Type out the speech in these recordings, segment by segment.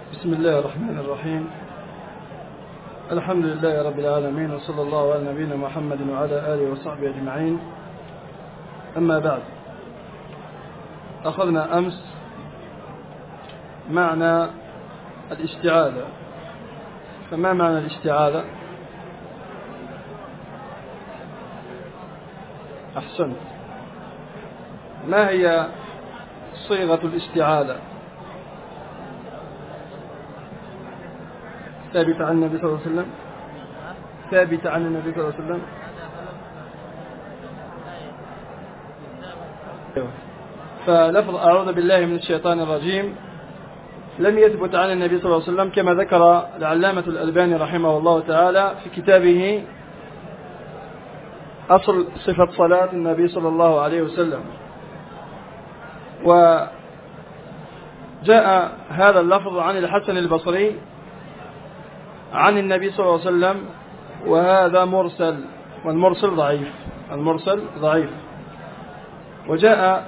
بسم الله الرحمن الرحيم. الحمد لله رب العالمين، وصلى الله على نبينا محمد وعلى آله وصحبه أجمعين. أما بعد، أخذنا أمس معنى الاستعاذة. فما معنى الاستعاذة؟ أحسنت. ما هي صيغة الاستعاذة؟ ثابتة عن النبي صلى الله عليه وسلم؟ ثابتة عن النبي صلى الله عليه وسلم؟ فلفظ أعوذ بالله من الشيطان الرجيم لم يثبت عن النبي صلى الله عليه وسلم، كما ذكر العلامة الألباني رحمه الله تعالى في كتابه أصل صفة صلاة النبي صلى الله عليه وسلم. وجاء هذا اللفظ عن الحسن البصري عن النبي صلى الله عليه وسلم، وهذا مرسل، والمرسل ضعيف، المرسل ضعيف. وجاء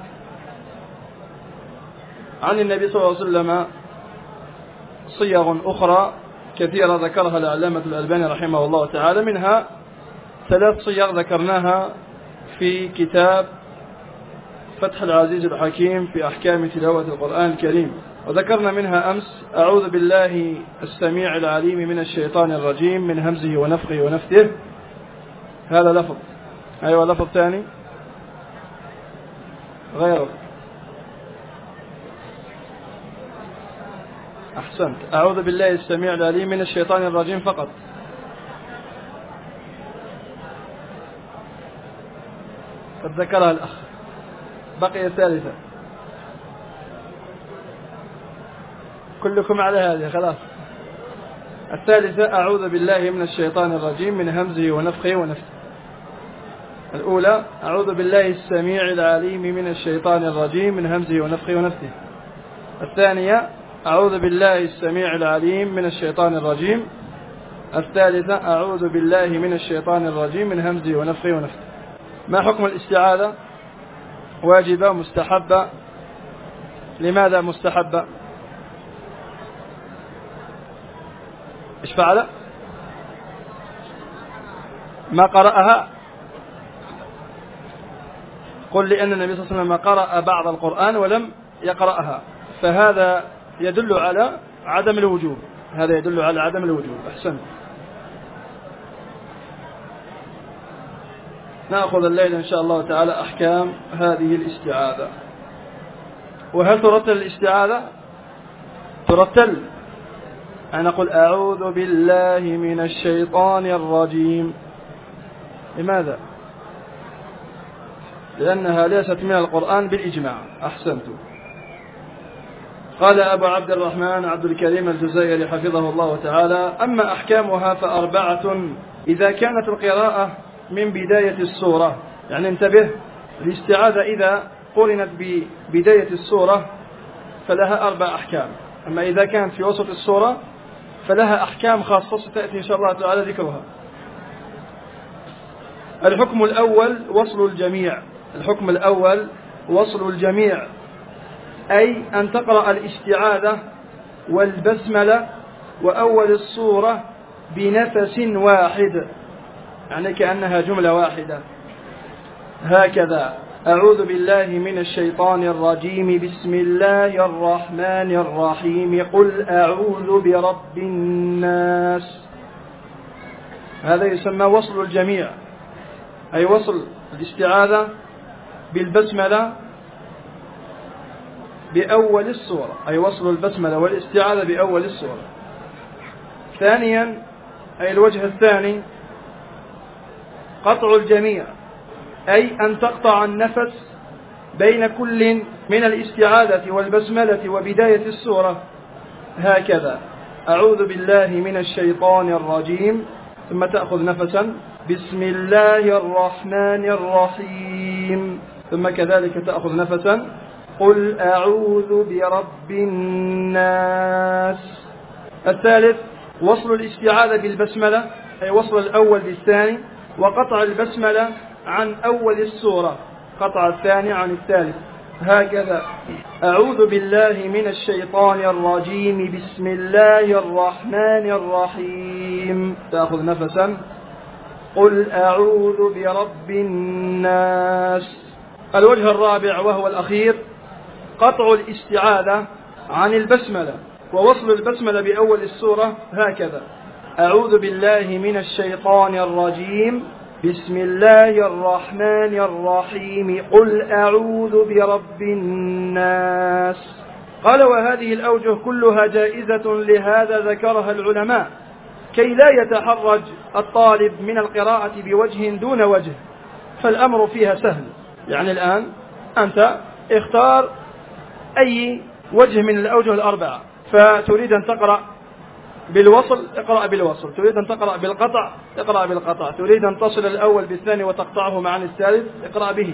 عن النبي صلى الله عليه وسلم صيغ أخرى كثيرة ذكرها العلامة الألباني رحمه الله تعالى، منها 3 صيغ ذكرناها في كتاب فتح العزيز الحكيم في أحكام تلاوة القرآن الكريم. وذكرنا منها أمس أعوذ بالله السميع العليم من الشيطان الرجيم من همزه ونفخه ونفثه، هذا لفظ. أيوة، لفظ ثاني غيره. أحسنت. أعوذ بالله السميع العليم من الشيطان الرجيم فقط. قد ذكرها الأخ. بقي الثالثة. كلكم على هذه خلاص. الثالثة أعوذ بالله من الشيطان الرجيم من همزه ونفخه ونفثه. الأولى أعوذ بالله السميع العليم من الشيطان الرجيم من همزه ونفخه ونفثه. الثانية أعوذ بالله السميع العليم من الشيطان الرجيم. الثالثة أعوذ بالله من الشيطان الرجيم من همزه ونفخه ونفثه. ما حكم الاستعاذة؟ واجبة مستحبة؟ لماذا مستحبة؟ إيش فعل؟ ما قرأها؟ قل لأن النبي صلى الله عليه وسلم قرأ بعض القرآن ولم يقرأها، فهذا يدل على عدم الوجوب. هذا يدل على عدم الوجوب. أحسن. نأخذ الليلة إن شاء الله تعالى أحكام هذه الاستعاذة. وهل ترتل الاستعاذة؟ ترتل. أنا أقول أعوذ بالله من الشيطان الرجيم. لماذا؟ لأنها ليست من القرآن بالإجماع. أحسنت. قال أبو عبد الرحمن عبد الكريم الجزائري حفظه الله تعالى: أما أحكامها ف4. إذا كانت القراءة من بداية السورة، يعني انتبه، الاستعاذة إذا قرنت ببداية السورة فلها 4 أحكام. أما إذا كانت في وسط السورة فلها أحكام خاصة ستأتي إن شاء الله تعالى ذكرها. الحكم الأول وصل الجميع. الحكم الأول وصل الجميع، أي أن تقرأ الاستعاذة والبسملة وأول السورة بنفس واحد، يعني كأنها جملة واحدة. هكذا: أعوذ بالله من الشيطان الرجيم بسم الله الرحمن الرحيم قل أعوذ برب الناس. هذا يسمى وصل الجميع، أي وصل الاستعاذة بالبسملة بأول السورة، أي وصل البسملة والاستعاذة بأول السورة. ثانيا، أي الوجه الثاني، قطع الجميع، أي أن تقطع النفس بين كل من الاستعاذة والبسملة وبداية السورة. هكذا: أعوذ بالله من الشيطان الرجيم، ثم تأخذ نفسا بسم الله الرحمن الرحيم، ثم كذلك تأخذ نفسا قل أعوذ برب الناس. الثالث وصل الاستعاذة بالبسملة، أي وصل الأول بالثاني، وقطع البسملة عن أول السورة، قطع الثاني عن الثالث. هكذا: أعوذ بالله من الشيطان الرجيم، بسم الله الرحمن الرحيم. تأخذ نفسا. قل أعوذ برب الناس. الوجه الرابع وهو الأخير: قطع الاستعاذة عن البسملة ووصل البسملة بأول السورة هكذا: أعوذ بالله من الشيطان الرجيم، بسم الله الرحمن الرحيم، قل أعوذ برب الناس. قال: وهذه الأوجه كلها جائزة، لهذا ذكرها العلماء كي لا يتحرج الطالب من القراءة بوجه دون وجه، فالأمر فيها سهل. يعني الآن أنت اختار أي وجه من الأوجه الأربعة، فتريد أن تقرأ بالوصل، اقرأ بالوصل. تريد أن تقرأ بالقطع، اقرأ بالقطع. تريد أن تصل الأول بالثاني وتقطعه عن الثالث، اقرأ به.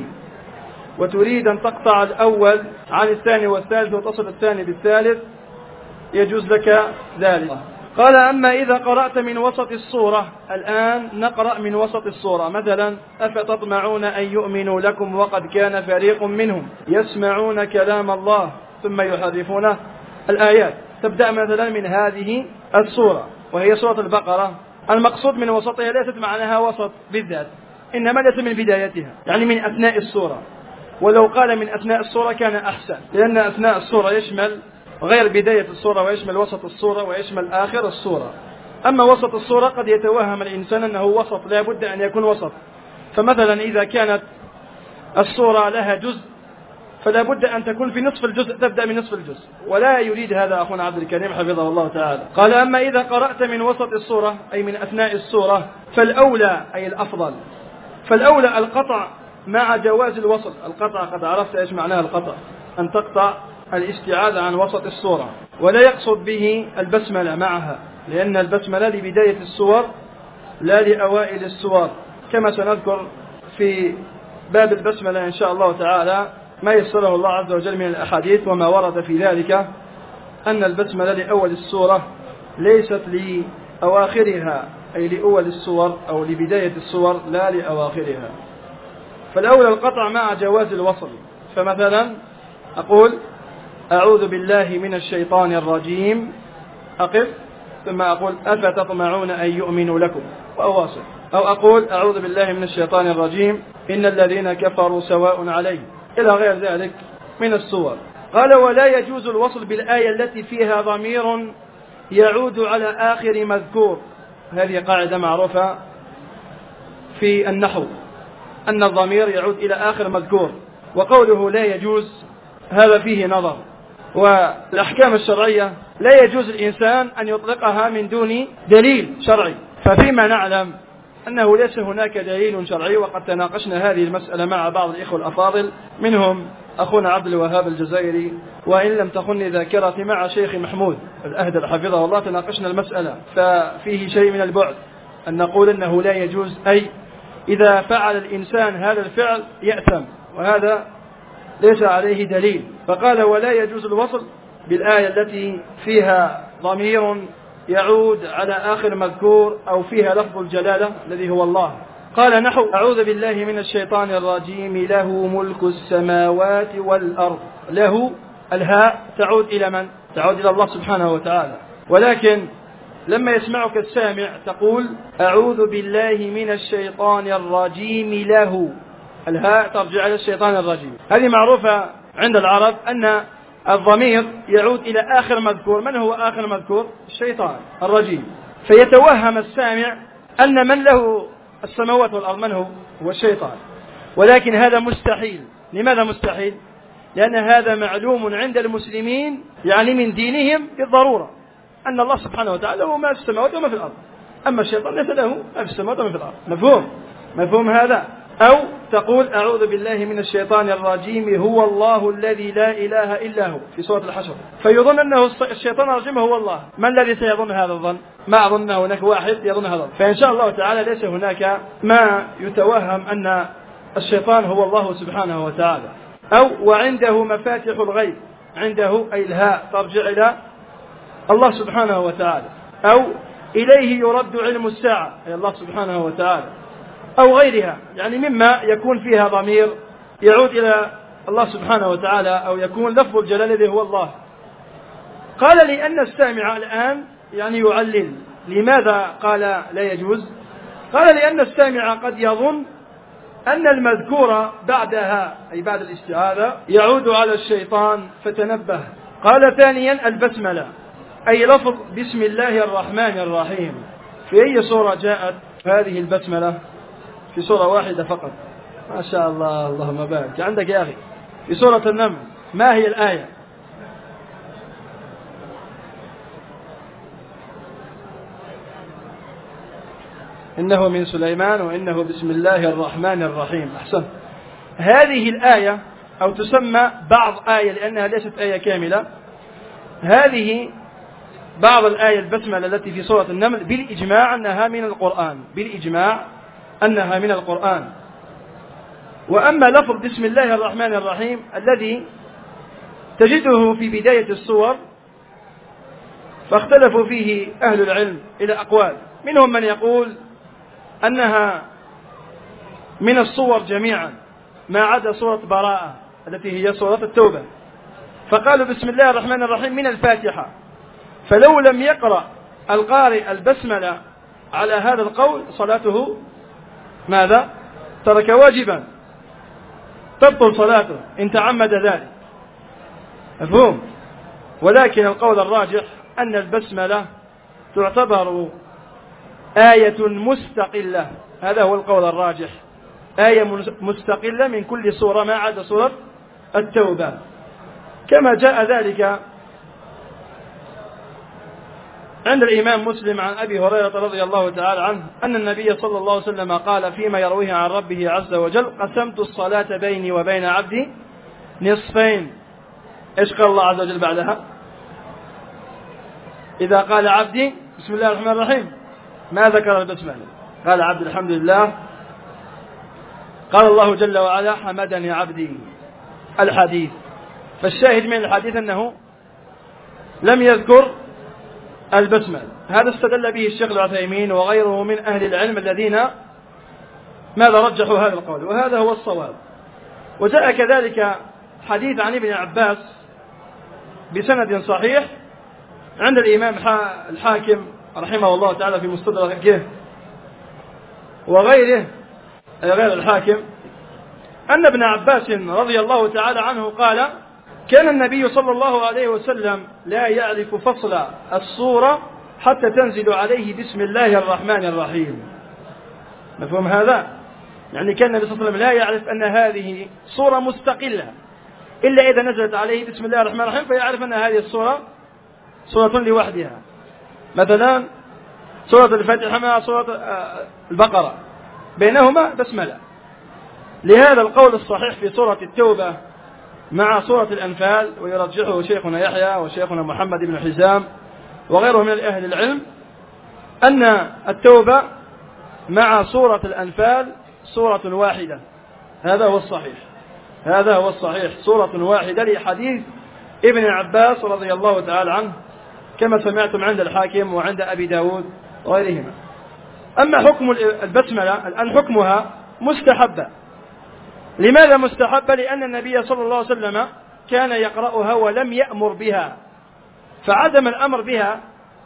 وتريد أن تقطع الأول عن الثاني والثالث وتصل الثاني بالثالث، يجوز لك ذلك. قال: أما إذا قرأت من وسط الصورة، الآن نقرأ من وسط الصورة. مثلا: أفتطمعون أن يؤمنوا لكم وقد كان فريق منهم يسمعون كلام الله ثم يحرفونه. الآيات تبدأ مثلا من هذه الصورة وهي سورة البقرة. المقصود من وسطها ليست معناها وسط بالذات، إنما ليس من بدايتها، يعني من أثناء الصورة. ولو قال من أثناء الصورة كان أحسن، لأن أثناء الصورة يشمل غير بداية الصورة، ويشمل وسط الصورة، ويشمل آخر الصورة. أما وسط الصورة قد يتوهم الإنسان أنه وسط، لا بد أن يكون وسط. فمثلا إذا كانت الصورة لها جزء فلا بد أن تكون في نصف الجزء، تبدأ من نصف الجزء، ولا يريد هذا أخونا عبد الكريم حفظه الله تعالى. قال: أما إذا قرأت من وسط الصورة أي من أثناء الصورة، فالأولى أي الأفضل، فالأولى القطع مع جواز الوصل. القطع قد عرفت إيش معناها القطع، أن تقطع الاستعاذة عن وسط الصورة، ولا يقصد به البسملة معها، لأن البسملة لبداية السور لا لأوائل السور، كما سنذكر في باب البسملة إن شاء الله تعالى ما يسره الله عز وجل من الأحاديث وما ورد في ذلك، أن البسملة لأول السورة ليست لأواخرها، أي لأول السور أو لبداية السور لا لأواخرها. فالأول القطع مع جواز الوصل. فمثلا أقول: أعوذ بالله من الشيطان الرجيم، أقف، ثم أقول: أفتطمعون أن يؤمنوا لكم، وأواصل. أو أقول: أعوذ بالله من الشيطان الرجيم، إن الذين كفروا سواء عليهم، إلى غير ذلك من السور. قال: ولا يجوز الوصل بالآية التي فيها ضمير يعود على آخر مذكور. هذه قاعدة معروفة في النحو، أن الضمير يعود إلى آخر مذكور، وقوله لا يجوز هذا فيه نظر. والأحكام الشرعية لا يجوز الإنسان أن يطلقها من دون دليل شرعي، ففيما نعلم أنه ليس هناك دليل شرعي، وقد تناقشنا هذه المسألة مع بعض الإخوة الأفاضل، منهم أخونا عبد الوهاب الجزائري، وإن لم تخني ذاكرتي مع شيخ محمود الأهدل حفظه الله، تناقشنا المسألة، ففيه شيء من البعد أن نقول أنه لا يجوز، أي إذا فعل الإنسان هذا الفعل يأثم، وهذا ليس عليه دليل. فقال: ولا يجوز الوصل بالآية التي فيها ضمير يعود على آخر مذكور أو فيها لفظ الجلالة الذي هو الله. قال نحو: أعوذ بالله من الشيطان الرجيم، له ملك السماوات والأرض. له الهاء تعود إلى من؟ تعود إلى الله سبحانه وتعالى، ولكن لما يسمعك السامع تقول: أعوذ بالله من الشيطان الرجيم، له الهاء ترجع إلى الشيطان الرجيم. هذه معروفة عند العرب أن الضمير يعود إلى آخر مذكور. من هو آخر مذكور؟ الشيطان الرجيم. فيتوهم السامع أن من له السماوات والأرض من هو؟ هو الشيطان. ولكن هذا مستحيل. لماذا مستحيل؟ لأن هذا معلوم عند المسلمين، يعني من دينهم بالضرورة، أن الله سبحانه وتعالى له ما في السماوات وما في الأرض، أما الشيطان ليس له ما في السماوات وما في الأرض. مفهوم هذا؟ أو تقول: أعوذ بالله من الشيطان الرجيم، هو الله الذي لا إله إلا هو، في سورة الحشر. فيظن أنه الشيطان الرجيم هو الله. ما الذي سيظن هذا الظن؟ ما أظن هناك واحد يظن هذا. فإن شاء الله تعالى ليس هناك ما يتوهم أن الشيطان هو الله سبحانه وتعالى. أو وعنده مفاتيح الغيب، عنده أي الهاء ترجع إلى الله سبحانه وتعالى. أو إليه يرد علم الساعة، أي الله سبحانه وتعالى. أو غيرها، يعني مما يكون فيها ضمير يعود إلى الله سبحانه وتعالى أو يكون لفظ الجلال الذي هو الله. قال لأن السامع الآن يعني يعلل. لماذا قال لا يجوز؟ قال لأن السامع قد يظن أن المذكور بعدها أي بعد الاستعاذة يعود على الشيطان فتنبه. قال ثانيا البسملة أي لفظ بسم الله الرحمن الرحيم. في أي سورة جاءت هذه البسملة؟ في سورة واحدة فقط. ما شاء الله، اللهم بارك عندك يا أخي. في سورة النمل. ما هي الآية؟ إنه من سليمان وإنه بسم الله الرحمن الرحيم. أحسن. هذه الآية أو تسمى بعض آية لأنها ليست آية كاملة. هذه بعض الآية البسملة التي في سورة النمل بالإجماع أنها من القرآن، بالإجماع أنها من القرآن. وأما لفظ بسم الله الرحمن الرحيم الذي تجده في بداية السور فاختلفوا فيه أهل العلم إلى أقوال. منهم من يقول أنها من الصور جميعا ما عدا سورة براءة التي هي سورة التوبة، فقالوا بسم الله الرحمن الرحيم من الفاتحة، فلو لم يقرأ القارئ البسملة على هذا القول صلاته ماذا؟ ترك واجبا، تبطل صلاته إن تعمد ذلك. مفهوم؟ ولكن القول الراجح أن البسملة تعتبر آية مستقلة. هذا هو القول الراجح، آية مستقلة من كل سورة ما عدا سورة التوبة، كما جاء ذلك عند الإمام مسلم عن أبي هريرة رضي الله تعالى عنه أن النبي صلى الله عليه وسلم قال فيما يرويه عن ربه عز وجل: قسمت الصلاة بيني وبين عبدي نصفين. إيش قال الله عز وجل بعدها؟ إذا قال عبدي بسم الله الرحمن الرحيم ما ذكر البسملة، قال عبد الحمد لله، قال الله جل وعلا حمدني عبدي الحديث. فالشاهد من الحديث أنه لم يذكر البسملة. هذا استدل به الشيخ العثيمين وغيره من أهل العلم الذين ماذا رجحوا هذا القول، وهذا هو الصواب. وجاء كذلك حديث عن ابن عباس بسند صحيح عند الإمام الحاكم رحمه الله تعالى في مستدركه وغيره غير الحاكم أن ابن عباس رضي الله تعالى عنه قال: كان النبي صلى الله عليه وسلم لا يعرف فصل الصورة حتى تنزل عليه بسم الله الرحمن الرحيم. مفهوم هذا؟ يعني كان النبي صلى الله عليه وسلم لا يعرف أن هذه صورة مستقلة إلا إذا نزلت عليه بسم الله الرحمن الرحيم، فيعرف أن هذه الصورة صورة لوحدها. مثلا سورة الفاتحة مع سورة البقرة بينهما بسملة. لهذا القول الصحيح في سورة التوبة مع سورة الأنفال، ويرجحه شيخنا يحيى وشيخنا محمد بن حزام وغيره من أهل العلم، أن التوبة مع سورة الأنفال سورة واحدة. هذا هو الصحيح، هذا هو الصحيح، سورة واحدة لحديث ابن عباس رضي الله تعالى عنه كما سمعتم عند الحاكم وعند أبي داود وغيرهما. أما حكم البسملة الآن حكمها مستحبة. لماذا مستحبة؟ لأن النبي صلى الله عليه وسلم كان يقرأها ولم يأمر بها، فعدم الأمر بها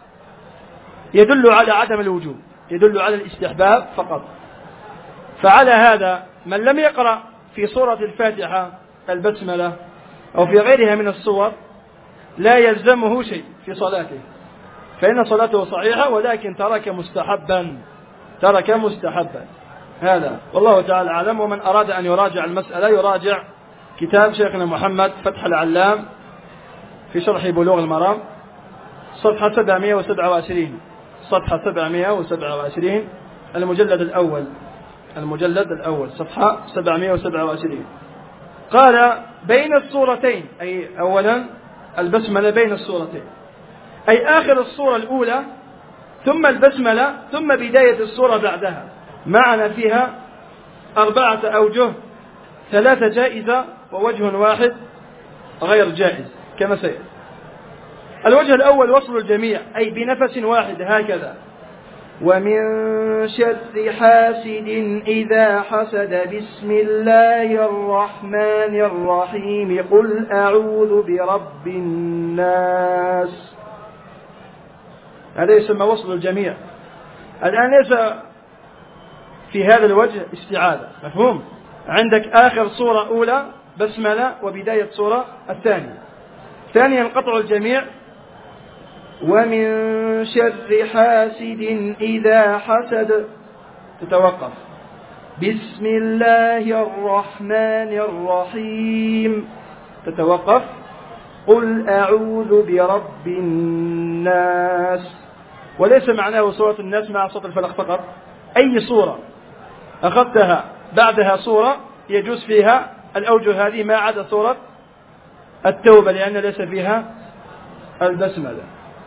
يدل على عدم الوجوب، يدل على الاستحباب فقط. فعلى هذا من لم يقرأ في سورة الفاتحة البسملة أو في غيرها من السور لا يلزمه شيء في صلاته، فإن صلاته صحيحة، ولكن ترك مستحبا، ترك مستحبا. هذا والله تعالى أعلم. ومن أراد أن يراجع المسألة يراجع كتاب شيخنا محمد فتح العلام في شرح بلوغ المرام صفحة 727، صفحة 727 المجلد الأول، المجلد الأول صفحة 727. قال بين السورتين، أي أولا البسملة بين السورتين، أي آخر السورة الأولى ثم البسملة ثم بداية السورة بعدها. معنا فيها 4 أوجه، 3 جائزة ووجه واحد غير جائز كما سيأتي. الوجه الأول وصل الجميع، أي بنفس واحد هكذا، ومن شر حاسد إذا حسد بسم الله الرحمن الرحيم قل أعوذ برب الناس. هذا يسمى وصل الجميع. الآن ليس في هذا الوجه استعاذة، مفهوم؟ عندك آخر صورة أولى بسملة وبداية صورة الثانية. ثانيا قطع الجميع. ومن شر حاسد إذا حسد تتوقف. بسم الله الرحمن الرحيم تتوقف. قل أعوذ برب الناس. وليس معناه سورة الناس مع صوت الفلق فقط، أي صورة أخذتها بعدها صورة يجوز فيها الأوجه هذه ما عدا صورة التوبة لأن ليس فيها البسملة.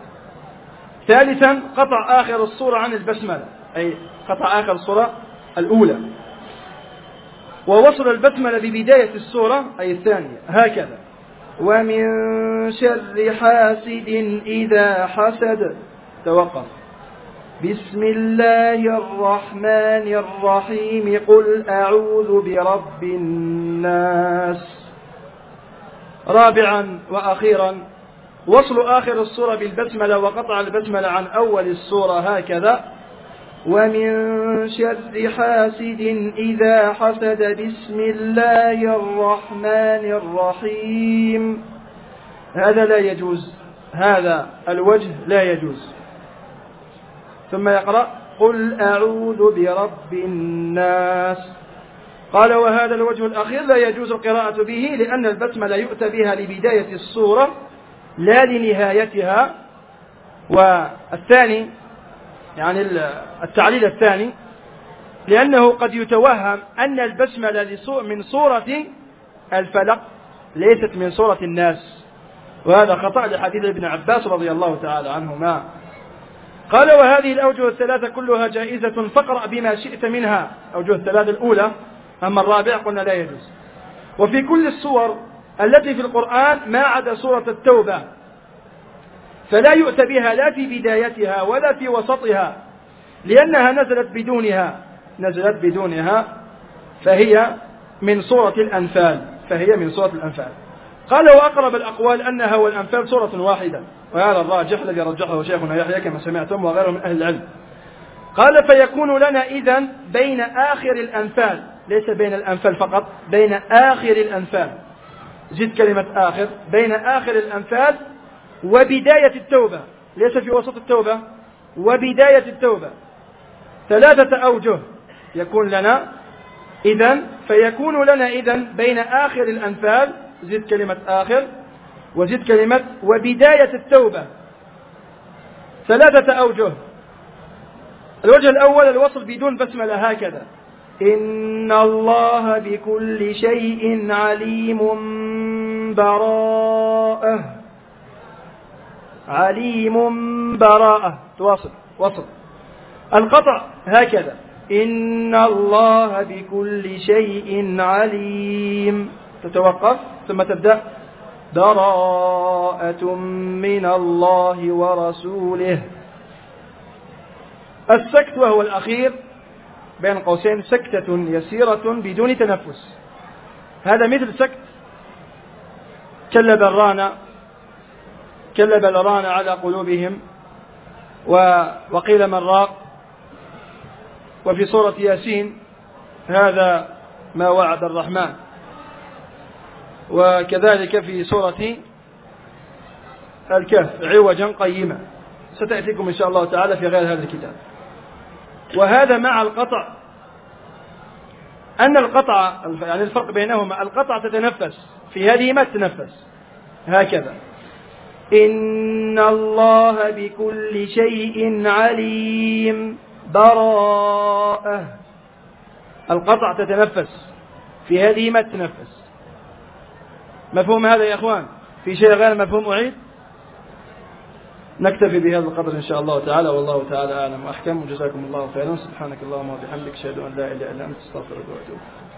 ثالثا قطع آخر الصورة عن البسملة، أي قطع آخر الصورة الأولى، ووصل البسملة ببداية الصورة أي الثانية هكذا. ومن شر حاسد إذا حسد توقف. بسم الله الرحمن الرحيم قل أعوذ برب الناس. رابعا وأخيرا وصل آخر الصورة بالبسملة وقطع البسملة عن أول الصورة هكذا. ومن شر حاسد إذا حسد بسم الله الرحمن الرحيم. هذا لا يجوز، هذا الوجه لا يجوز. ثم يقرأ قل أعوذ برب الناس. قال وهذا الوجه الأخير لا يجوز القراءة به لأن البسملة يؤتى بها لبداية السورة لا لنهايتها. والثاني يعني التعليل الثاني لأنه قد يتوهم أن البسملة من سورة الفلق ليست من سورة الناس، وهذا خطأ لحديث ابن عباس رضي الله تعالى عنهما. قال وهذه الأوجه الثلاثة كلها جائزة فاقرأ بما شئت منها. أوجه الثلاثة الأولى، أما الرابع قلنا لا يجوز. وفي كل السور التي في القرآن ما عدا سورة التوبة فلا يؤتى بها لا في بدايتها ولا في وسطها لأنها نزلت بدونها فهي من سورة الأنفال. قال وأقرب الأقوال أنها والأنفال سورة واحدة، وهذا الراجح الذي رجحه شيخنا يحيى كما سمعتم وغيره من أهل العلم. قال فيكون لنا إذن بين آخر الأنفال، ليس بين الأنفال فقط، بين آخر الأنفال، زد كلمة آخر، بين آخر الأنفال وبداية التوبة، ليس في وسط التوبة، وبداية التوبة 3 أوجه يكون لنا إذن. فيكون لنا إذن بين آخر الأنفال، زد كلمة آخر وزد كلمة وبداية التوبة 3 أوجه. الوجه الأول الوصل بدون بسملة هكذا. إن الله بكل شيء عليم براءة تواصل وصل. القطع هكذا إن الله بكل شيء عليم تتوقف ثم تبدأ براءة من الله ورسوله. السكت وهو الأخير بين قوسين سكتة يسيرة بدون تنفس، هذا مثل سكت كلب الران على قلوبهم وقيل من راق. وفي سورة ياسين هذا ما وعد الرحمن، وكذلك في سورة الكهف عوجا قيما، ستأتيكم إن شاء الله تعالى في غير هذا الكتاب. وهذا مع القطع، أن القطع يعني الفرق بينهما القطع تتنفس، في هذه ما تتنفس هكذا. إن الله بكل شيء عليم براءة، القطع تتنفس، في هذه ما تتنفس. مفهوم هذا يا أخوان؟ في شيء غير مفهوم أعيد؟ نكتفي بهذا القدر إن شاء الله تعالى، والله تعالى أعلم وأحكم، وجزاكم الله خيرا. سبحانك اللهم وبحمدك أشهد أن لا إله إلا أنت أستغفرك وأتوب إليك.